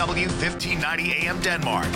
KCRW 1590 AM Denmark,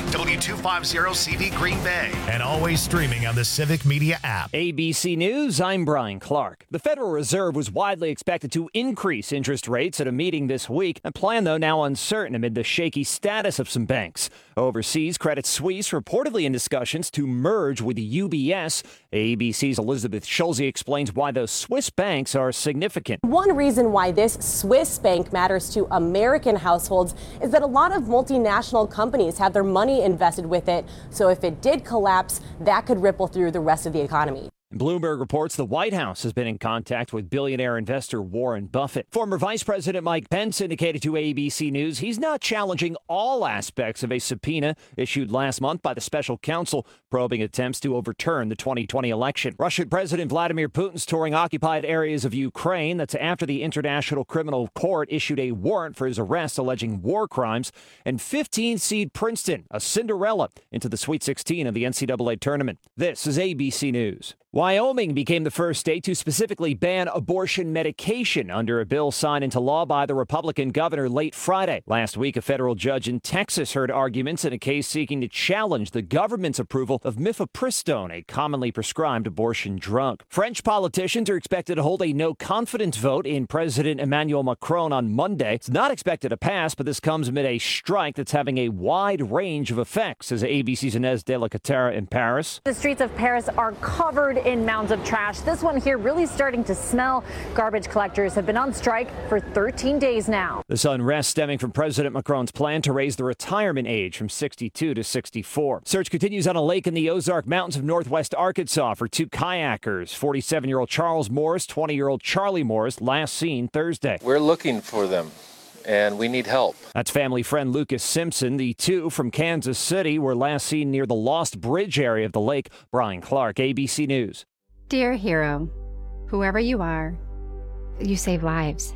W250CV Green Bay, and always streaming on the Civic Media app. ABC News, I'm Brian Clark. The Federal Reserve was widely expected to increase interest rates at a meeting this week. A plan, though, now uncertain amid the shaky status of some banks. Overseas, Credit Suisse reportedly in discussions to merge with UBS. ABC's Elizabeth Schulze explains why those Swiss banks are significant. One reason why this Swiss bank matters to American households is that a lot of multinational companies have their money invested with it. So if it did collapse, that could ripple through the rest of the economy. Bloomberg reports the White House has been in contact with billionaire investor Warren Buffett. Former Vice President Mike Pence indicated to ABC News he's not challenging all aspects of a subpoena issued last month by the special counsel probing attempts to overturn the 2020 election. Russian President Vladimir Putin's touring occupied areas of Ukraine. That's after the International Criminal Court issued a warrant for his arrest alleging war crimes. And 15-seed Princeton, a Cinderella, into the Sweet 16 of the NCAA tournament. This is ABC News. Wyoming became the first state to specifically ban abortion medication under a bill signed into law by the Republican governor late Friday. Last week, a federal judge in Texas heard arguments in a case seeking to challenge the government's approval of mifepristone, a commonly prescribed abortion drug. French politicians are expected to hold a no-confidence vote in President Emmanuel Macron on Monday. It's not expected to pass, but this comes amid a strike that's having a wide range of effects, says ABC's Inez de la Catera in Paris. The streets of Paris are covered in mounds of trash. This one here really starting to smell. Garbage collectors have been on strike for 13 days now. This unrest stemming from President Macron's plan to raise the retirement age from 62 to 64. Search continues on a lake in the Ozark Mountains of northwest Arkansas for two kayakers. 47-year-old Charles Morris, 20-year-old Charlie Morris, last seen Thursday. We're looking for them, and we need help. That's family friend Lucas Simpson. The two from Kansas City were last seen near the Lost Bridge area of the lake. Brian Clark, ABC News. Dear hero, whoever you are, you save lives.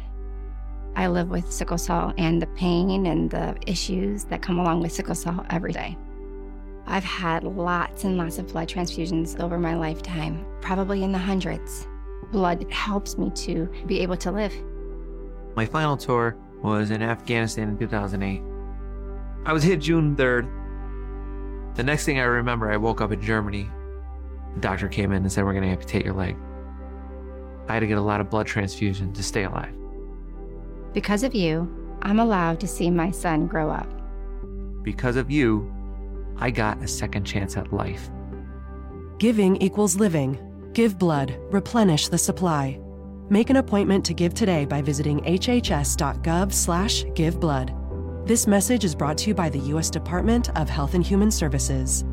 I live with sickle cell and the pain and the issues that come along with sickle cell every day. I've had lots and lots of blood transfusions over my lifetime, probably in the hundreds. Blood helps me to be able to live. My final tour was in Afghanistan in 2008. I was hit June 3rd. The next thing I remember, I woke up in Germany. The doctor came in and said, we're going to amputate your leg. I had to get a lot of blood transfusion to stay alive. Because of you, I'm allowed to see my son grow up. Because of you, I got a second chance at life. Giving equals living. Give blood. Replenish the supply. Make an appointment to give today by visiting hhs.gov/giveblood. This message is brought to you by the U.S. Department of Health and Human Services.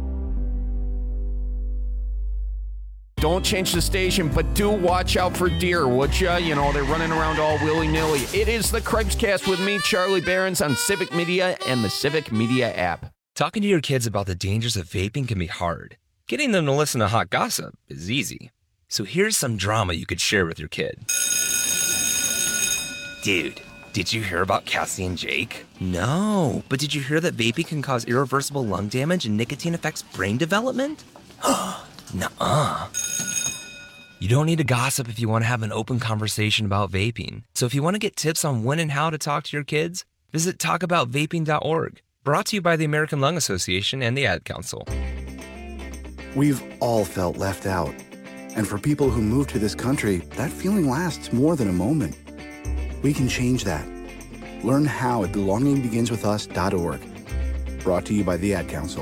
Don't change the station, but do watch out for deer, would ya? You know, they're running around all willy-nilly. It is the Craig's with me, Charlie Behrens, on Civic Media and the Civic Media app. Talking to your kids about the dangers of vaping can be hard. Getting them to listen to hot gossip is easy. So here's some drama you could share with your kid. Dude, did you hear about Cassie and Jake? No, but did you hear that vaping can cause irreversible lung damage and nicotine affects brain development? Nuh-uh. You don't need to gossip if you want to have an open conversation about vaping. So if you want to get tips on when and how to talk to your kids, visit talkaboutvaping.org. Brought to you by the American Lung Association and the Ad Council. We've all felt left out. And for people who move to this country, that feeling lasts more than a moment. We can change that. Learn how at belongingbeginswithus.org. Brought to you by the Ad Council.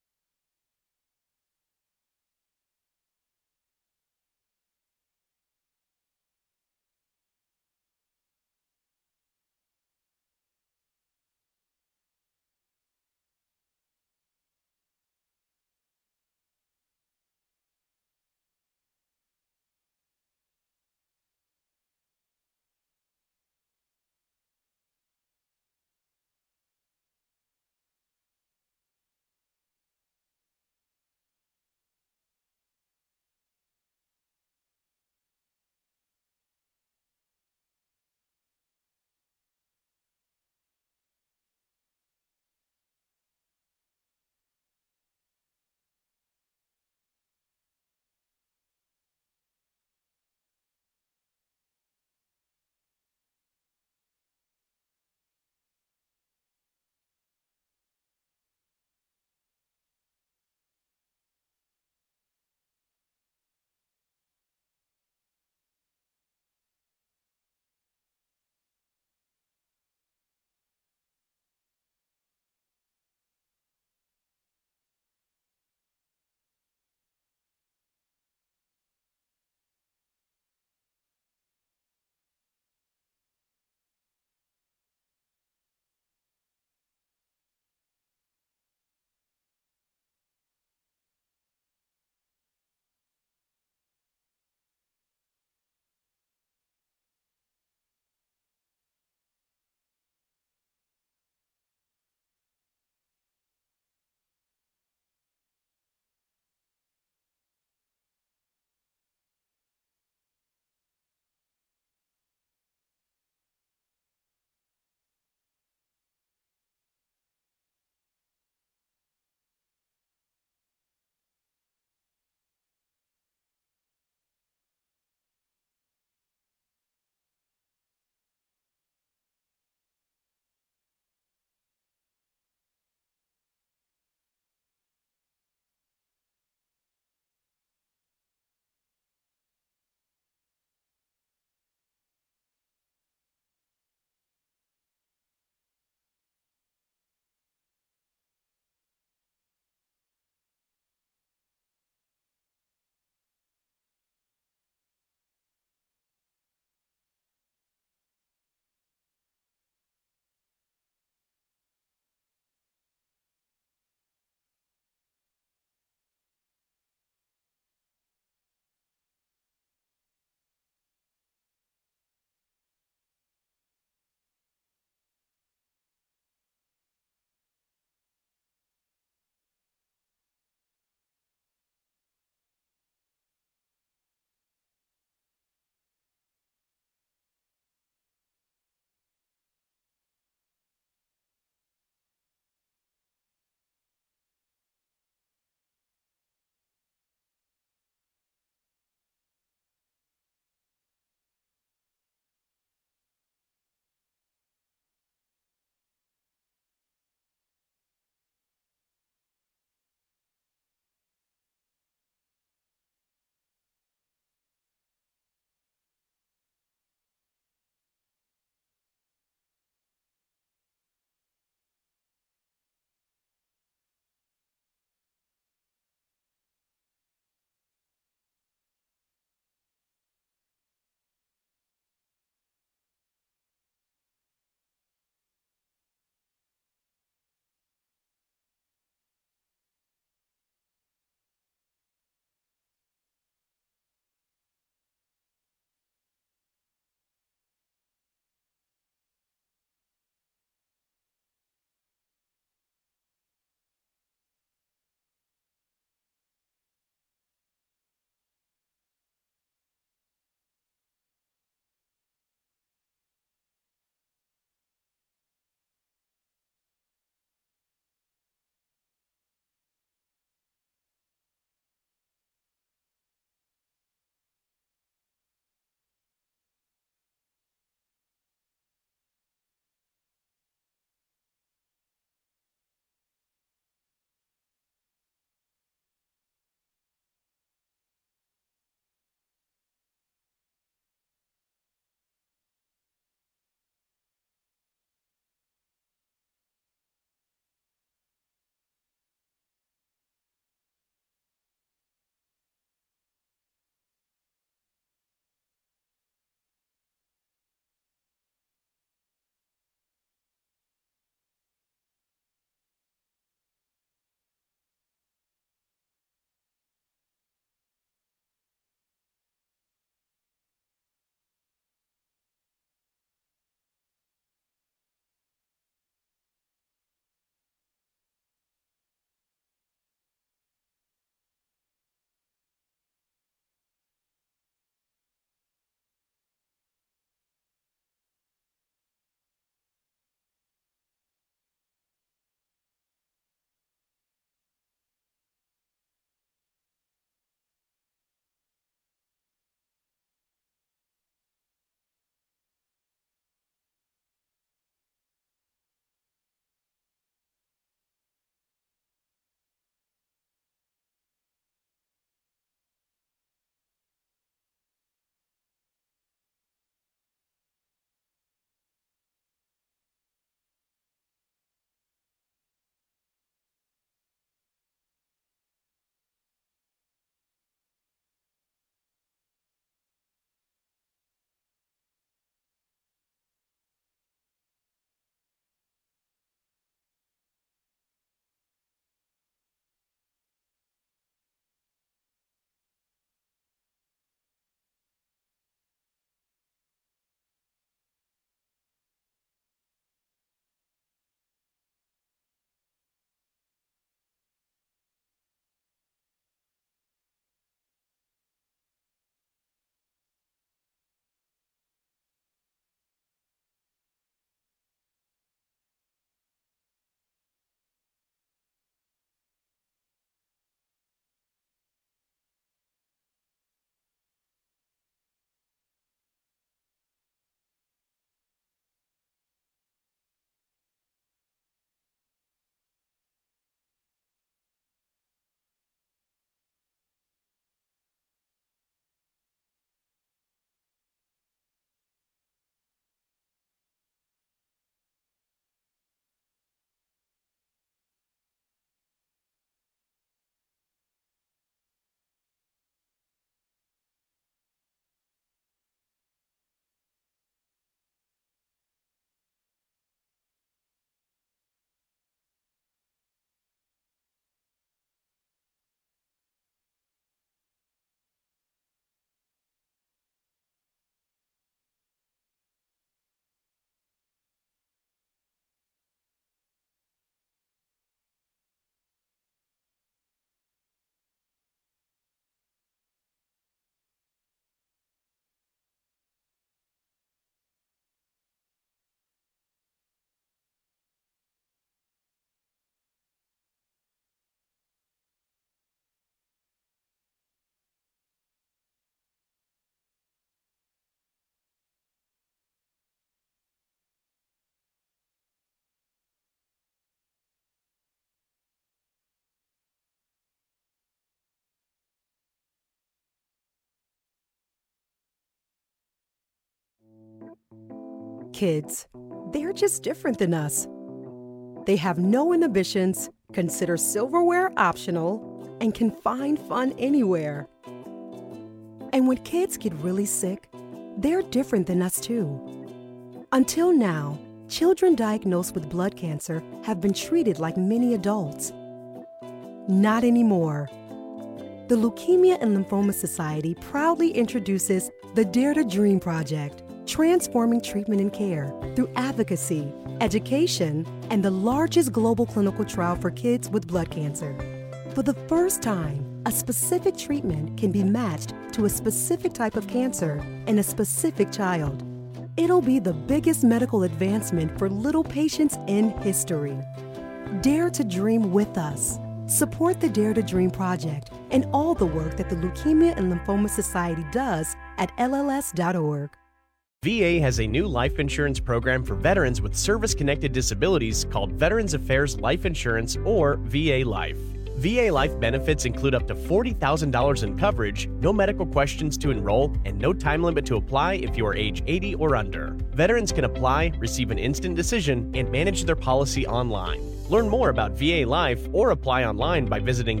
kids. They're just different than us. They have no inhibitions, consider silverware optional, and can find fun anywhere. And when kids get really sick, they're different than us too. Until now, children diagnosed with blood cancer have been treated like many adults. Not anymore. The Leukemia and Lymphoma Society proudly introduces the Dare to Dream Project, transforming treatment and care through advocacy, education, and the largest global clinical trial for kids with blood cancer. For the first time, a specific treatment can be matched to a specific type of cancer in a specific child. It'll be the biggest medical advancement for little patients in history. Dare to dream with us. Support the Dare to Dream Project and all the work that the Leukemia and Lymphoma Society does at LLS.org. VA has a new life insurance program for veterans with service-connected disabilities called Veterans Affairs Life Insurance, or VA Life. VA Life benefits include up to $40,000 in coverage, no medical questions to enroll, and no time limit to apply if you are age 80 or under. Veterans can apply, receive an instant decision, and manage their policy online. Learn more about VA Life or apply online by visiting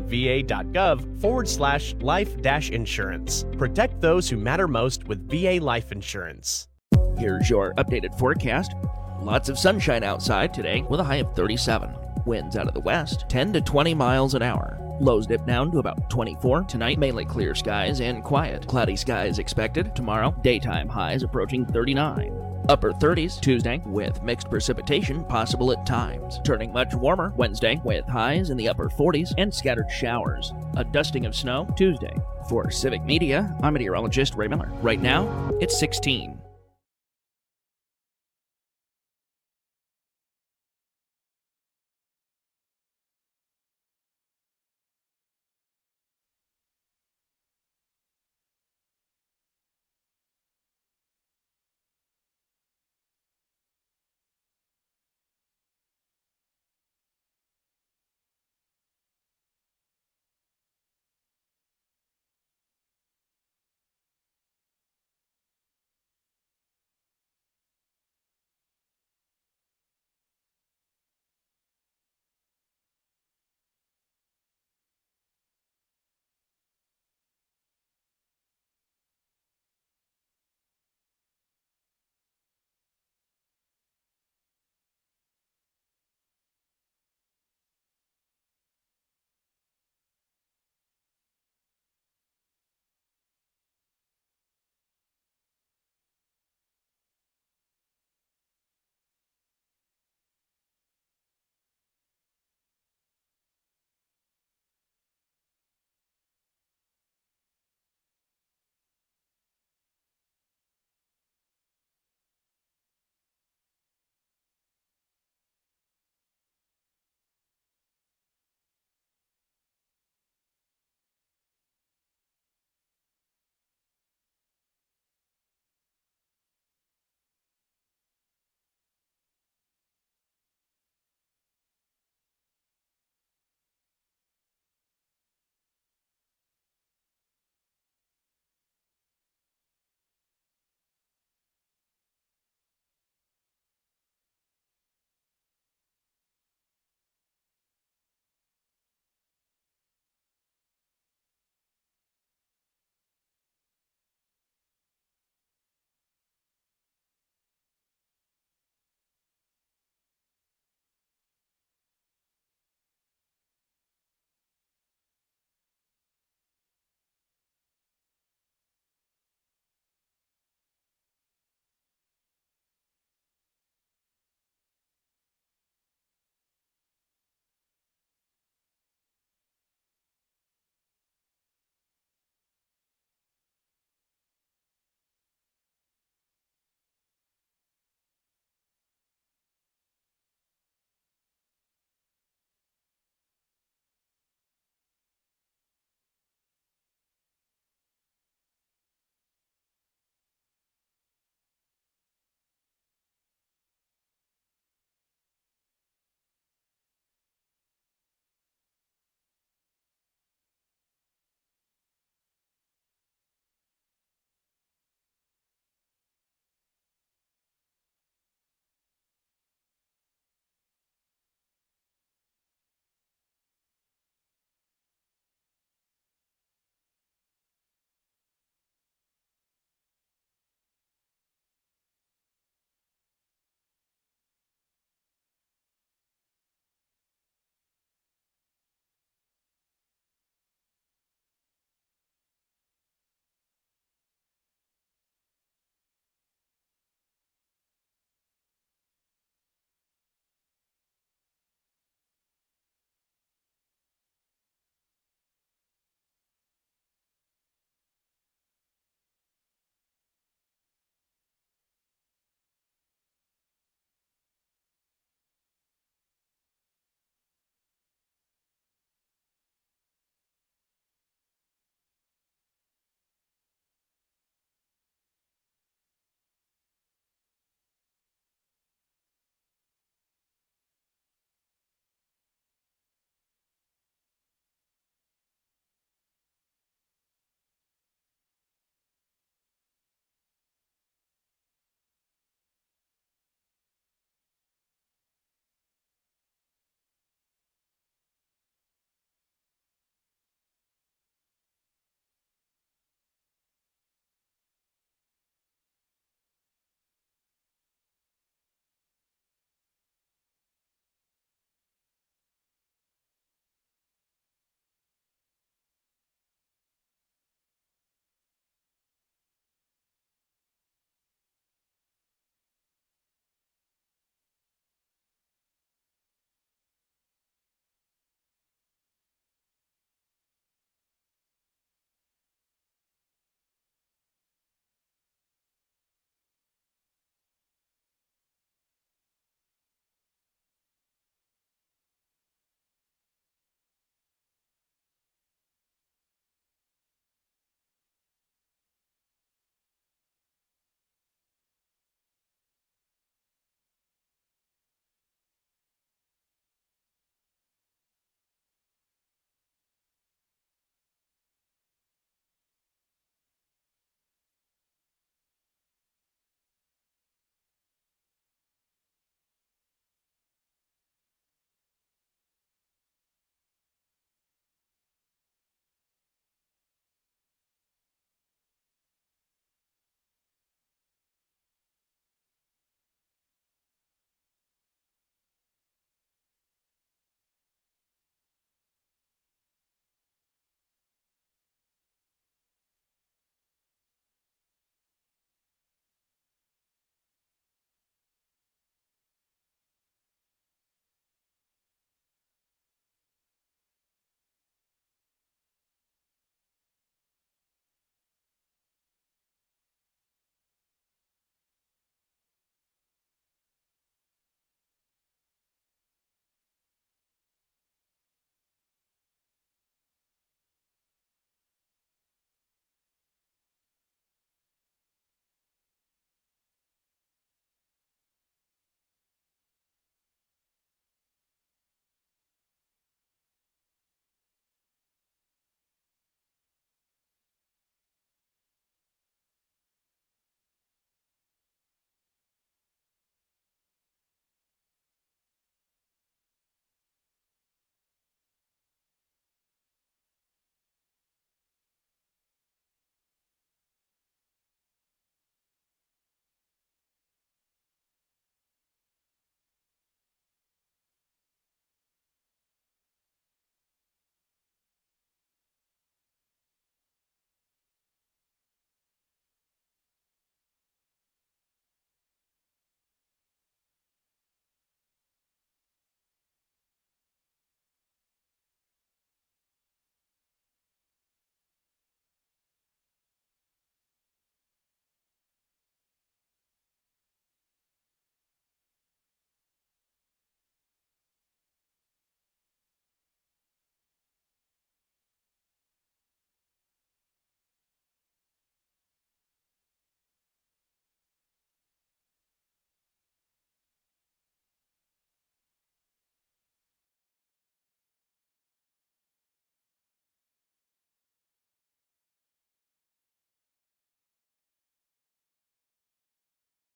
va.gov/life-insurance. Protect those who matter most with VA Life Insurance. Here's your updated forecast. Lots of sunshine outside today with a high of 37. Winds out of the west, 10 to 20 miles an hour. Lows dip down to about 24. Tonight, mainly clear skies and quiet. Cloudy skies expected. Tomorrow, daytime highs approaching 39. Upper 30s Tuesday with mixed precipitation possible at times. Turning much warmer Wednesday with highs in the upper 40s and scattered showers. A dusting of snow Tuesday. For Civic Media, I'm meteorologist Ray Miller. Right now, it's 16.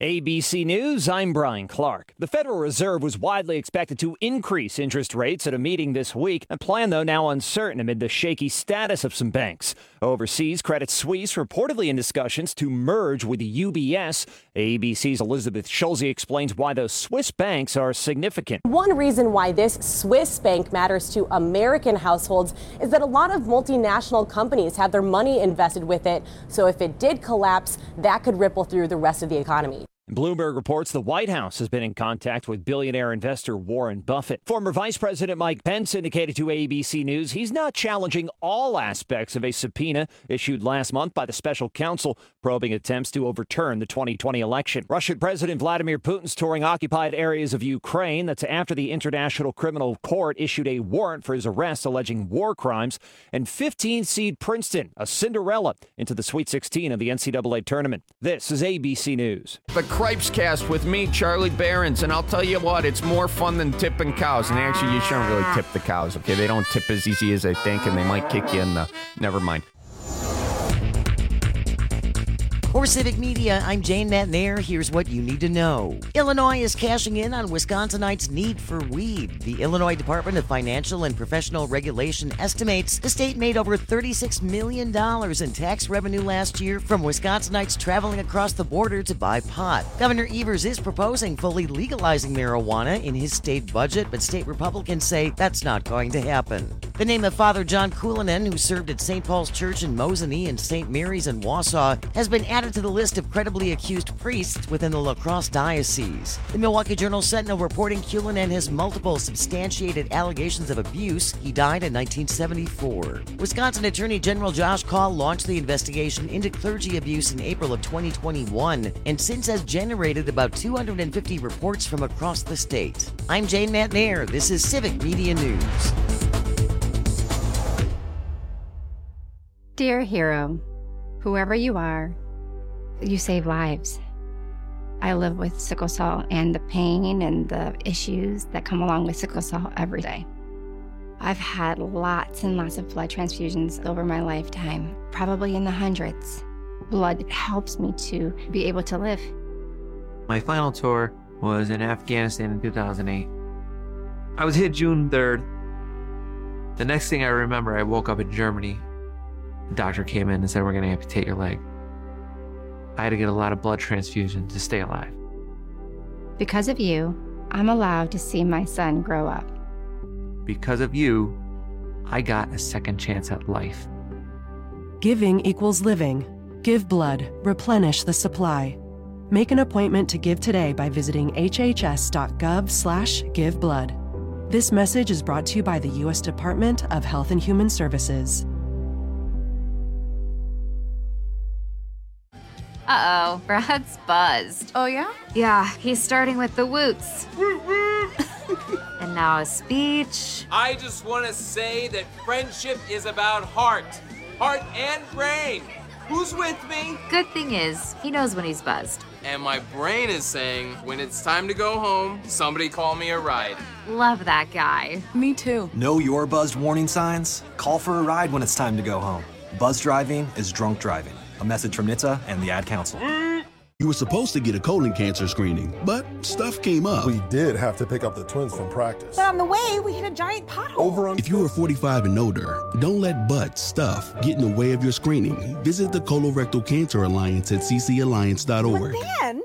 ABC News, I'm Brian Clark. The Federal Reserve was widely expected to increase interest rates at a meeting this week. A plan, though, now uncertain amid the shaky status of some banks. Overseas, Credit Suisse reportedly in discussions to merge with the UBS. ABC's Elizabeth Schulze explains why those Swiss banks are significant. One reason why this Swiss bank matters to American households is that a lot of multinational companies have their money invested with it. So if it did collapse, that could ripple through the rest of the economy. Bloomberg reports the White House has been in contact with billionaire investor Warren Buffett. Former Vice President Mike Pence indicated to ABC News he's not challenging all aspects of a subpoena issued last month by the special counsel probing attempts to overturn the 2020 election. Russian President Vladimir Putin's touring occupied areas of Ukraine. That's after the International Criminal Court issued a warrant for his arrest alleging war crimes. And 15-seed Princeton, a Cinderella, into the Sweet 16 of the NCAA tournament. This is ABC News. The Cripes Cast with me, Charlie Behrens, and I'll tell you what, it's more fun than tipping cows. And actually, you shouldn't really tip the cows, okay? They don't tip as easy as they think, and they might kick you in the... Never mind. For Civic Media, I'm Jane Matnair. Here's what you need to know. Illinois is cashing in on Wisconsinites' need for weed. The Illinois Department of Financial and Professional Regulation estimates the state made over $36 million in tax revenue last year from Wisconsinites traveling across the border to buy pot. Governor Evers is proposing fully legalizing marijuana in his state budget, but state Republicans say that's not going to happen. The name of Father John Kulinen, who served at St. Paul's Church in Mosinee and St. Mary's in Wausau, has been added to the list of credibly accused priests within the La Crosse Diocese. The Milwaukee Journal-Sentinel reporting Kulinen has multiple substantiated allegations of abuse. He died in 1974. Wisconsin Attorney General Josh Kaul launched the investigation into clergy abuse in April of 2021 and since has generated about 250 reports from across the state. I'm Jane Matnair. This is Civic Media News. Dear hero, whoever you are, you save lives. I live with sickle cell and the pain and the issues that come along with sickle cell every day. I've had lots and lots of blood transfusions over my lifetime, probably in the hundreds. Blood helps me to be able to live. My final tour was in Afghanistan in 2008. I was hit June 3rd. The next thing I remember, I woke up in Germany. The doctor came in and said, "We're going to amputate your leg." I had to get a lot of blood transfusions to stay alive. Because of you, I'm allowed to see my son grow up. Because of you, I got a second chance at life. Giving equals living. Give blood. Replenish the supply. Make an appointment to give today by visiting hhs.gov/giveblood. This message is brought to you by the U.S. Department of Health and Human Services. Uh-oh, Brad's buzzed. Oh, yeah? Yeah, he's starting with the woots. And now a speech. I just want to say that friendship is about heart and brain. Who's with me? Good thing is, he knows when he's buzzed. And my brain is saying, when it's time to go home, somebody call me a ride. Love that guy. Me too. Know your buzzed warning signs? Call for a ride when it's time to go home. Buzz driving is drunk driving. A message from NHTSA and the Ad Council. You were supposed to get a colon cancer screening, but stuff came up. We did have to pick up the twins from practice. But on the way, we hit a giant pothole. If you are 45 and older, don't let stuff get in the way of your screening. Visit the Colorectal Cancer Alliance at ccalliance.org. But then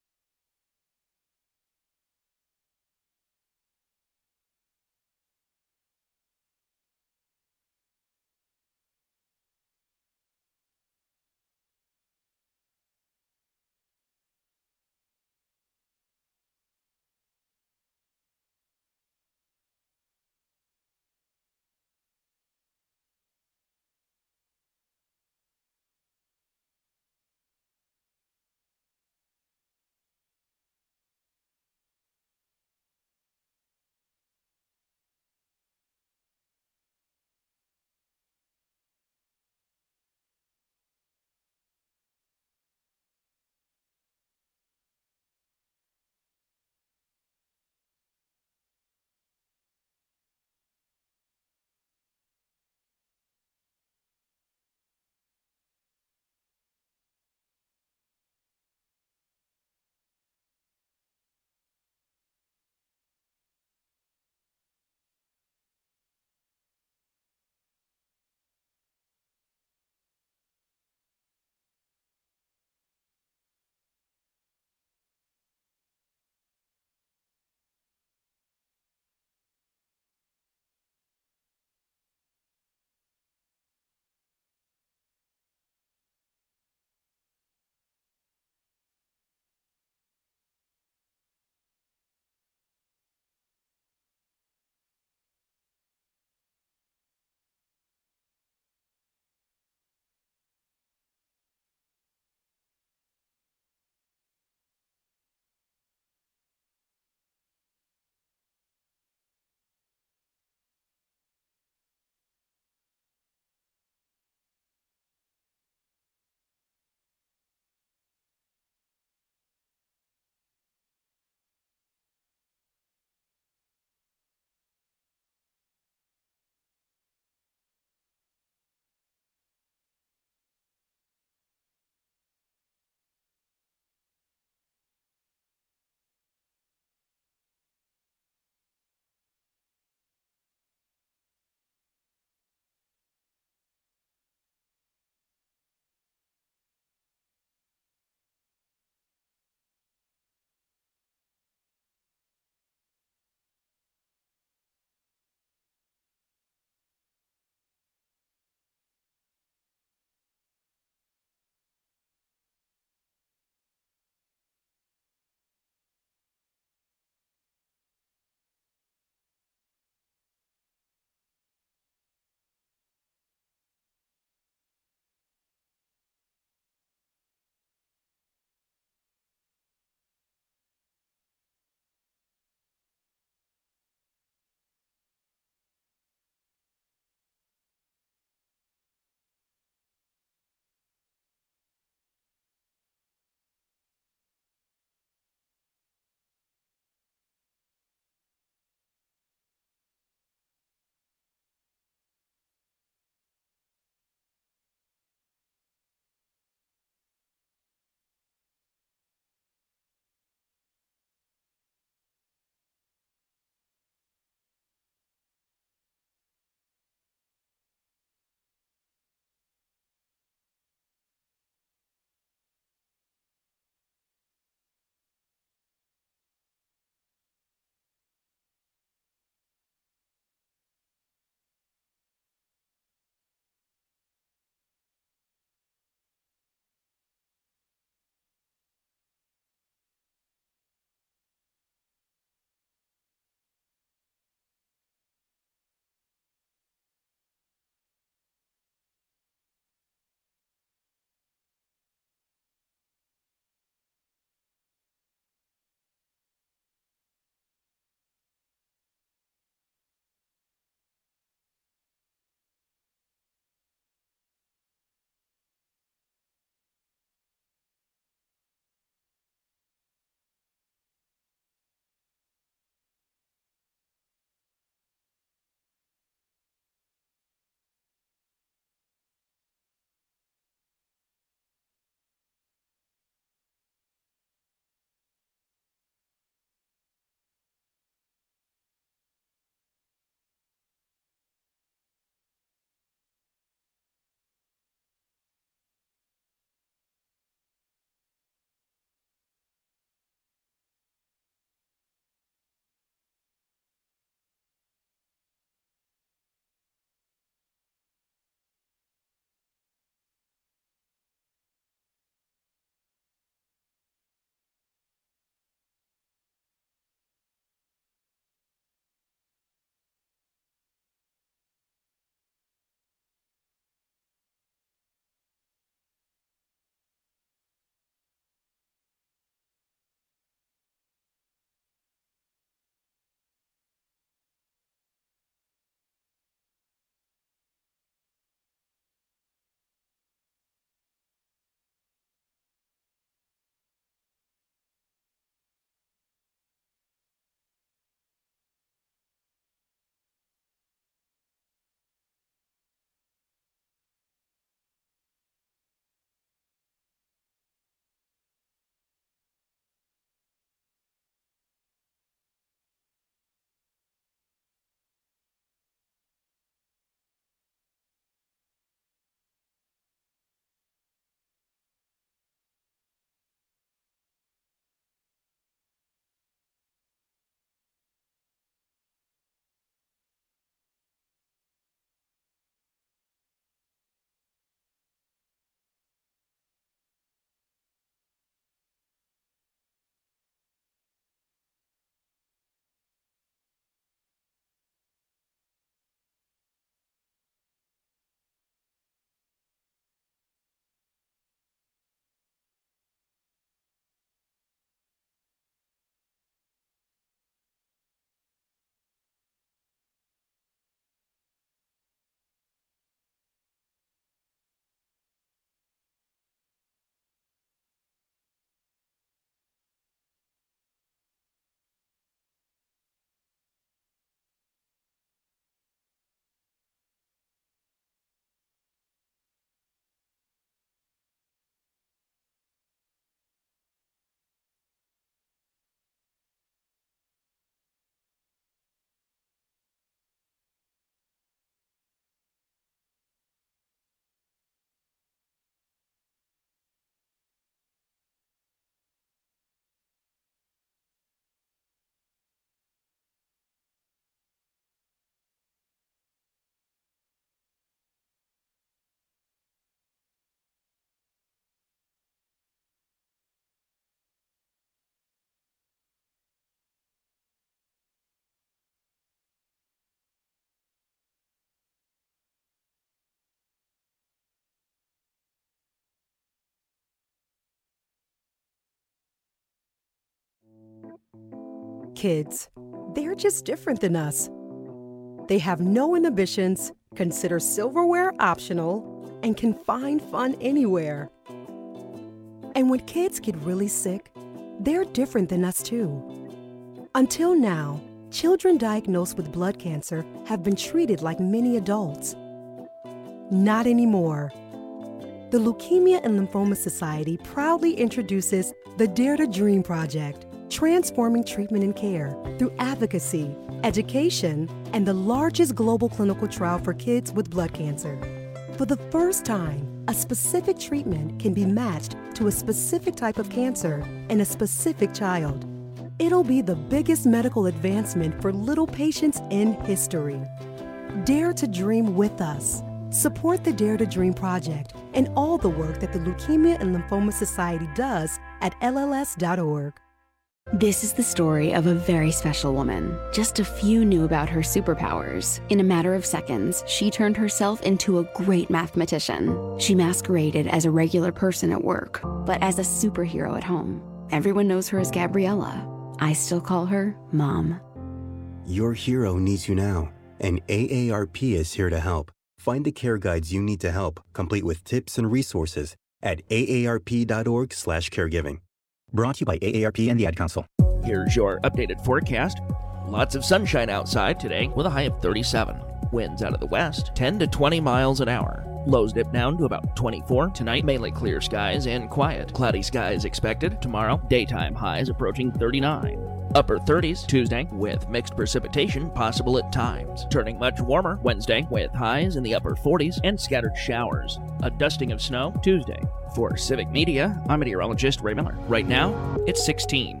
kids, they're just different than us. They have no inhibitions, consider silverware optional, and can find fun anywhere. And when kids get really sick, they're different than us too. Until now, children diagnosed with blood cancer have been treated like many adults. Not anymore. The Leukemia and Lymphoma Society proudly introduces the Dare to Dream Project, transforming treatment and care through advocacy, education, and the largest global clinical trial for kids with blood cancer. For the first time, a specific treatment can be matched to a specific type of cancer in a specific child. It'll be the biggest medical advancement for little patients in history. Dare to dream with us. Support the Dare to Dream Project and all the work that the Leukemia and Lymphoma Society does at LLS.org. This is the story of a very special woman. Just a few knew about her superpowers. In a matter of seconds, she turned herself into a great mathematician. She masqueraded as a regular person at work, but as a superhero at home. Everyone knows her as Gabriella. I still call her Mom. Your hero needs you now, and AARP is here to help. Find the care guides you need to help, complete with tips and resources at aarp.org/caregiving. Brought to you by AARP and the Ad Council. Here's your updated forecast. Lots of sunshine outside today with a high of 37. Winds out of the west, 10 to 20 miles an hour. Lows dip down to about 24. Tonight, mainly clear skies and quiet. Cloudy skies expected. Tomorrow, daytime highs approaching 39. Upper 30s Tuesday with mixed precipitation possible at times. Turning much warmer Wednesday with highs in the upper 40s and scattered showers. A dusting of snow Tuesday. For Civic Media, I'm meteorologist Ray Miller. Right now, it's 16.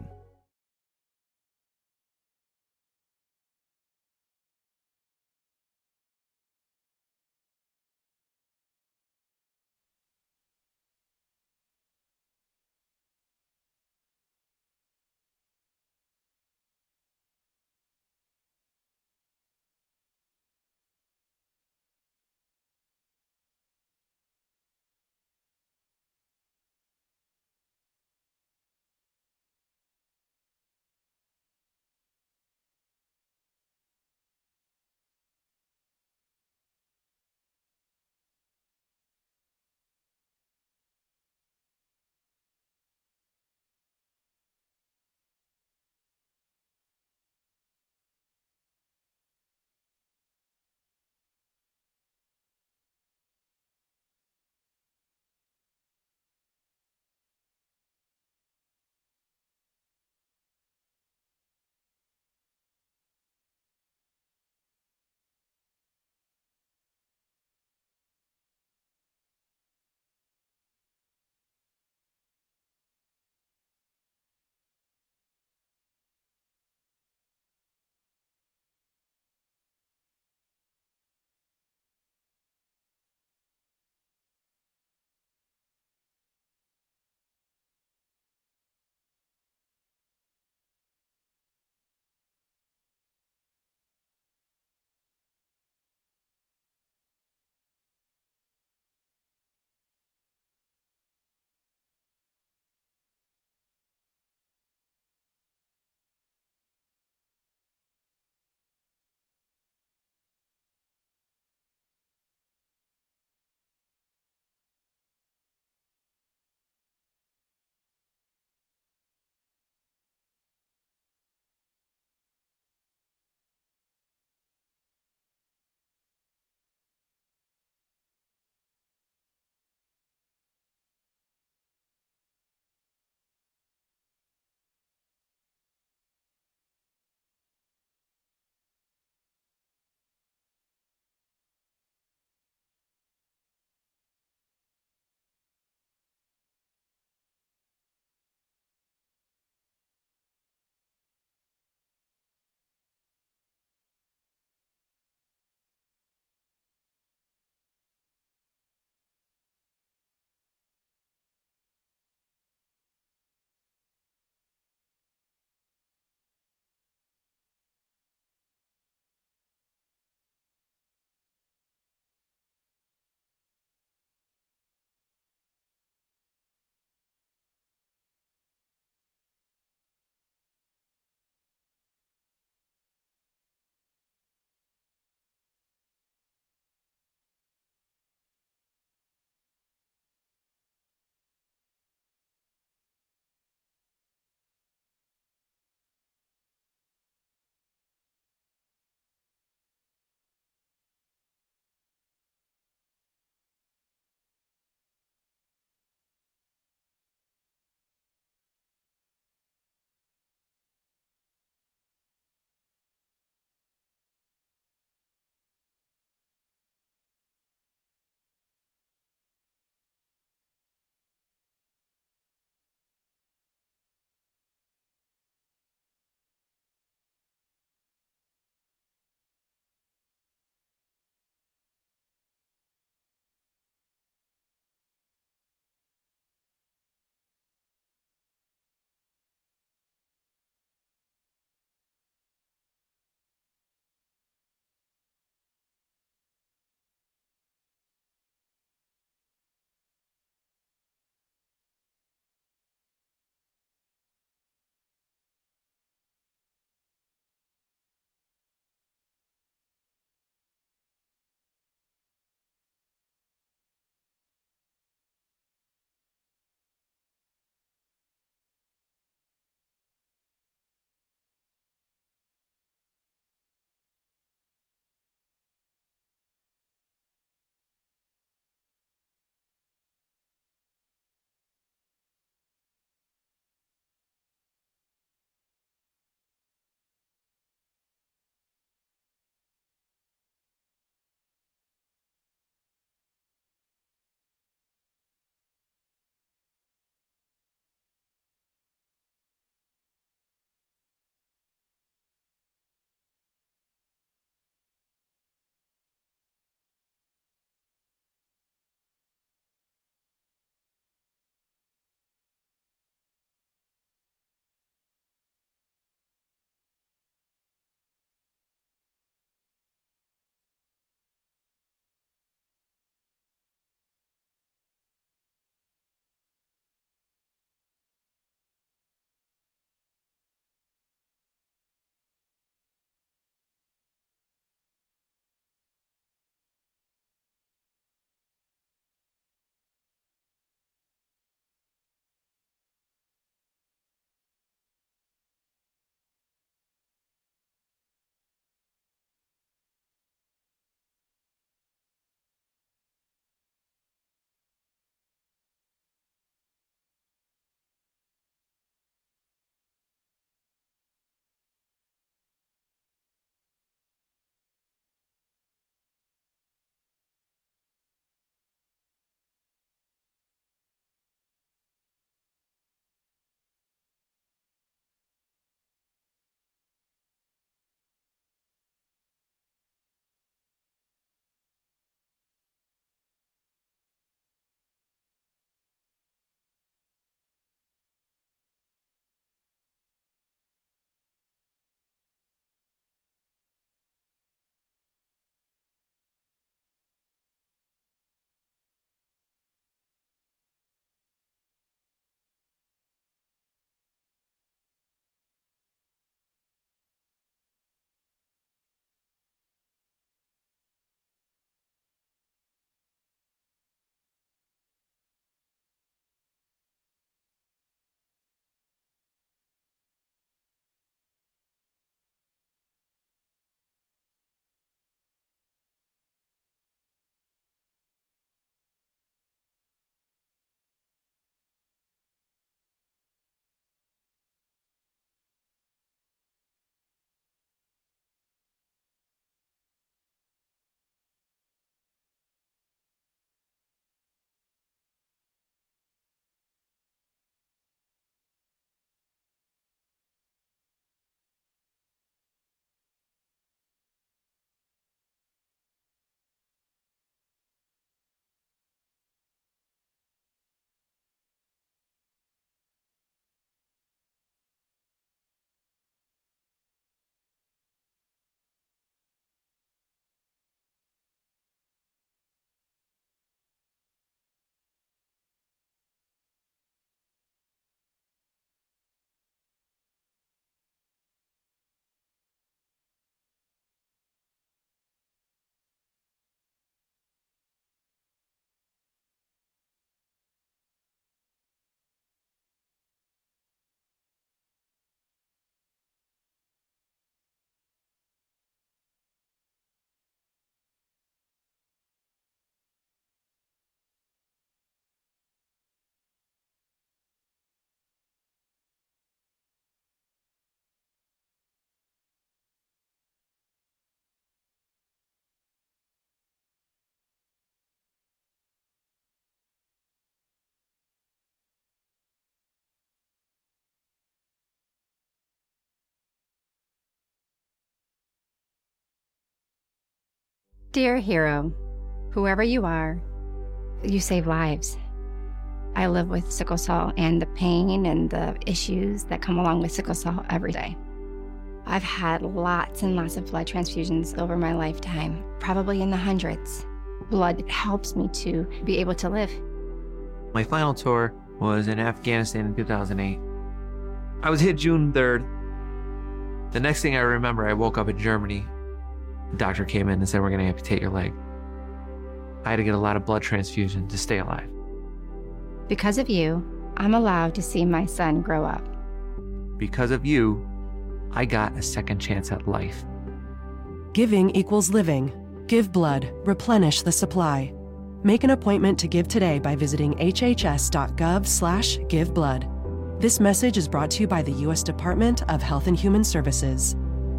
Dear hero, whoever you are, you save lives. I live with sickle cell and the pain and the issues that come along with sickle cell every day. I've had lots and lots of blood transfusions over my lifetime, probably in the hundreds. Blood helps me to be able to live. My final tour was in Afghanistan in 2008. I was hit June 3rd. The next thing I remember, I woke up in Germany. The doctor came in and said, we're going to amputate your leg. I had to get a lot of blood transfusion to stay alive. Because of you, I'm allowed to see my son grow up. Because of you, I got a second chance at life. Giving equals living. Give blood. Replenish the supply. Make an appointment to give today by visiting hhs.gov/giveblood. This message is brought to you by the U.S. Department of Health and Human Services.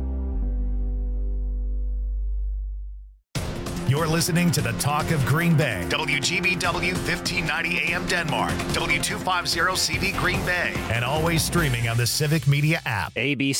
You're listening to the Talk of Green Bay. WGBW 1590 AM Denmark. W250 CV Green Bay. And always streaming on the Civic Media app. ABC